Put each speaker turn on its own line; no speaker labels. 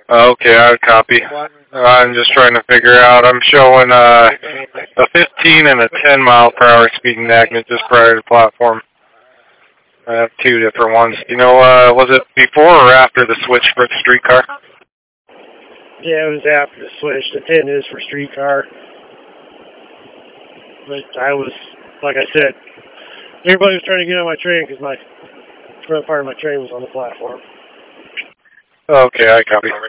Okay, I would copy. I'm just trying to figure out. I'm showing a 15 and a 10 mile per hour speed magnet just prior to the platform. I have two different ones. You know, was it before or after the switch for the streetcar?
Yeah, it was after the switch. The 10 is for streetcar. But I was, like I said, everybody was trying to get on my train because my front part of my train was on the platform.
Okay, I copy.